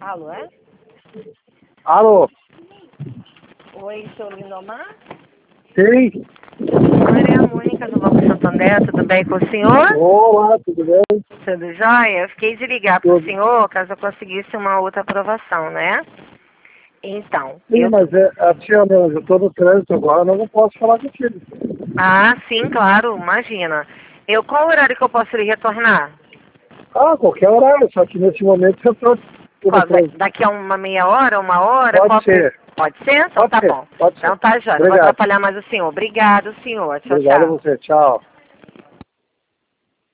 Alô, é? Alô? Oi, senhor Lindomar? Sim? Maria Mônica do Banco Santander, tudo bem com o senhor? Olá, tudo bem? Tudo jóia? Eu fiquei de ligar para o Tudo. senhor caso eu conseguisse uma outra aprovação, né? Então, Sim, mas tia, eu estou no trânsito agora, mas não posso falar contigo. Ah, sim, claro, imagina. Qual horário que eu posso lhe retornar? Qualquer horário, só que nesse momento eu estou no trânsito. Daqui a uma meia hora, uma hora? Pode ser. Pode ser? Então Pode tá ser, bom. pode ser. Então tá, jóia. Não vou Obrigado. atrapalhar mais o senhor. Obrigado, senhor. Tchau, Obrigado a tchau. você. Tchau.